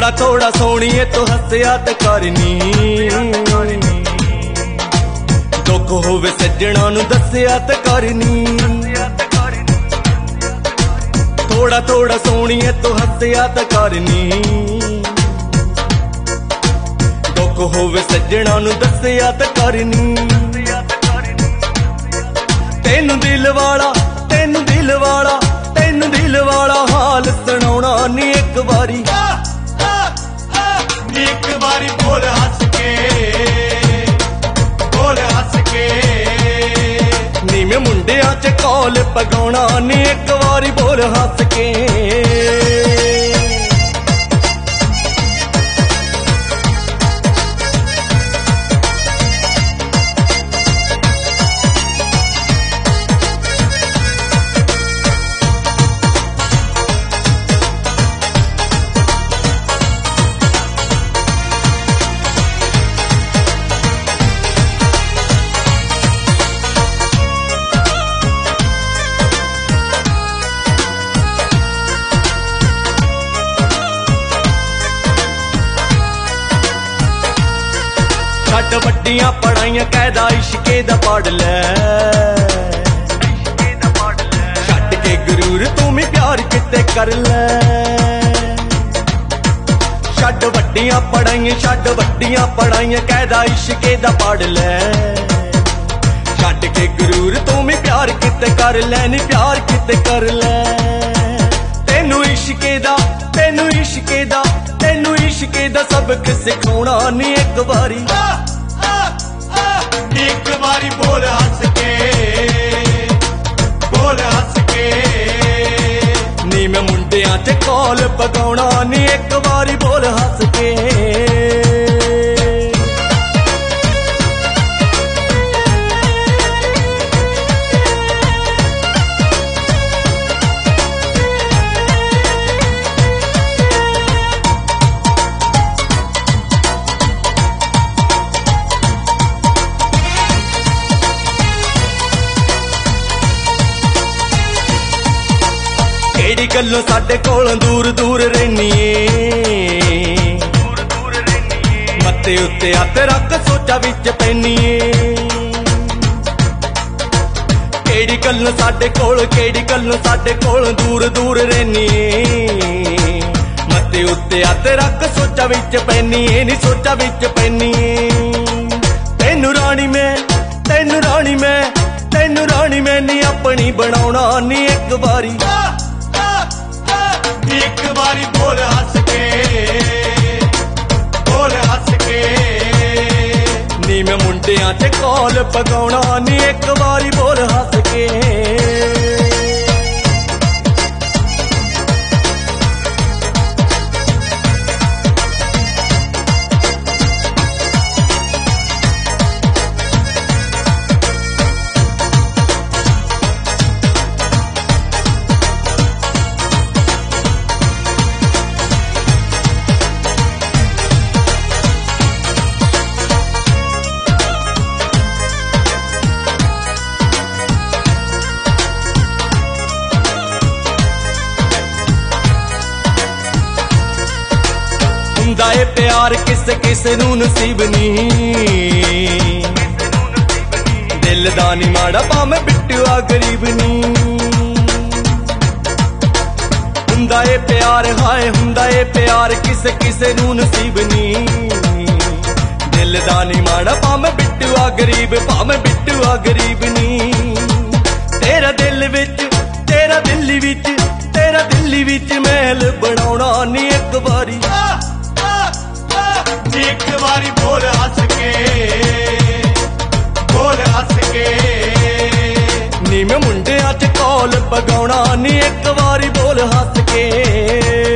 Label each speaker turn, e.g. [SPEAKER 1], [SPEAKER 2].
[SPEAKER 1] थोड़ा थोड़ा सोनिए तो हसया ते करनी दुख होवे सज्जणा नू दस्या ते करनी थोड़ा थोड़ा सोनिए तो हसया ते करनी दुख होवे सज्जणा नू दस्या ते करनी तेनू दिल वाला तेनू दिल वाला तेनू दिल वाला हाल सुनाउणा नी एक बारी बोल हस के नी मैं मुंडिया च कौल पगाउणा नी एक बारी बोल हस के छड्ड वड्डियां पढ़ाइयां कैदा इश्के दा पढ़ लै छड्ड के गुरूर तू भी प्यार किते कर लै छड्ड वड्डियां पढ़ाइयां कैदा इश्के दा पढ़ लै छड्ड के गुरूर तू भी प्यार किते कर लै नी प्यार किते कर लै तेनू इश्के दा सबक सिखाउणा नी एक बारी बोल हस के नी मैं मुंडिया च कौल पगाउणा नी एक बारी बोल हस के केड़ी गल्लों साडे कोल दूर दूर रहनी मत्ते उत्ते हत्थ रख सोचा विच पैनी केड़ी गल्लों साडे कोल दूर दूर रहनी मत्ते उत्ते हत्थ रख सोचा विच पैनी नी सोचा विच पैनी तेनू राणी मैं नी अपनी बनाउणा नी एक बारी बोल हस के नी मैं मुंडिया च कौल पगाउणा नी एक बारी बोल हस के हुंदा ए प्यार किसे किसे नू नसीब नहीं दिल दा नी माड़ा भावें बिट्टुआ गरीब नहीं हुंदा ए प्यार किसे किसे नू नसीब नहीं दिल दा नी माड़ा भावें बिट्टुआ गरीब नहीं तेरा दिल विच महल बनाउणा नी एक बारी बोल हस के नी मैं मुंडिया च कौल पगाउणा नी एक बारी बोल हस के